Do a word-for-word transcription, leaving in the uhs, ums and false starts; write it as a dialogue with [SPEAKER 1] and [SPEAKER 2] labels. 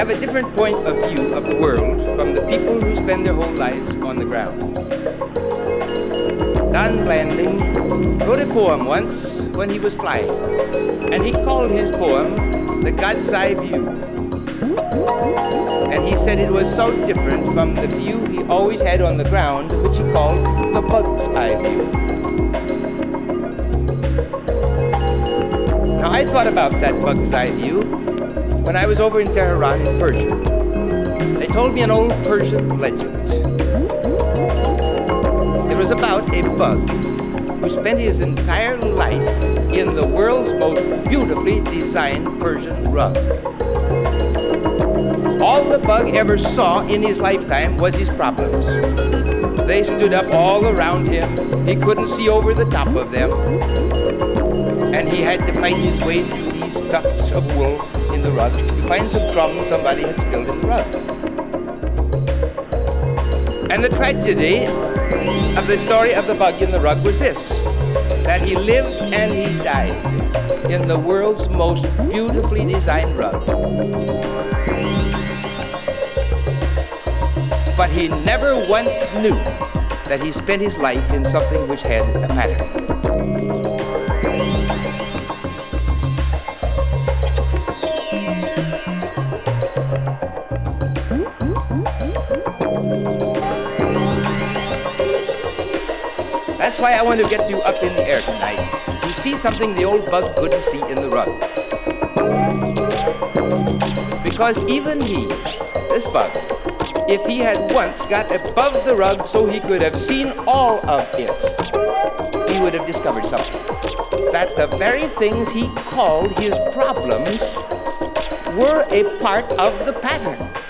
[SPEAKER 1] have a different point of view of the world from the people who spend their whole lives on the ground. Don Blanding wrote a poem once when he was flying, and he called his poem The God's Eye View. And he said it was so different from the view he always had on the ground, which he called the bug's eye view. Now, I thought about that bug's eye view when I was over in Tehran in Persia. They told me an old Persian legend. It was about a bug who spent his entire life in the world's most beautifully designed Persian rug. All the bug ever saw in his lifetime was his problems. They stood up all around him. He couldn't see over the top of them. And he had to fight his way through these tufts of wool in the rug to find some crumbs somebody had spilled in the rug. And the tragedy of the story of the bug in the rug was this, that he lived and he died in the world's most beautifully designed rug. But he never once knew that he spent his life in something which had a pattern. That's why I want to get you up in the air tonight, to see something the old bug couldn't see in the rug. Because even he, this bug, if he had once got above the rug so he could have seen all of it, he would have discovered something. That the very things he called his problems were a part of the pattern.